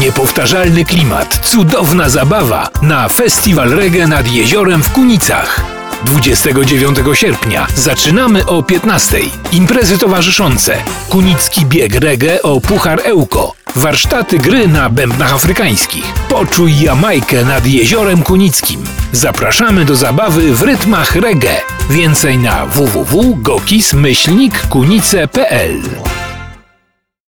Niepowtarzalny klimat, cudowna zabawa na Festiwal Reggae nad jeziorem w Kunicach. 29 sierpnia zaczynamy o 15:00. Imprezy towarzyszące: kunicki bieg reggae o Puchar Ełko, warsztaty gry na bębnach afrykańskich. Poczuj Jamajkę nad jeziorem kunickim. Zapraszamy do zabawy w rytmach reggae. Więcej na www.gokis-kunice.pl.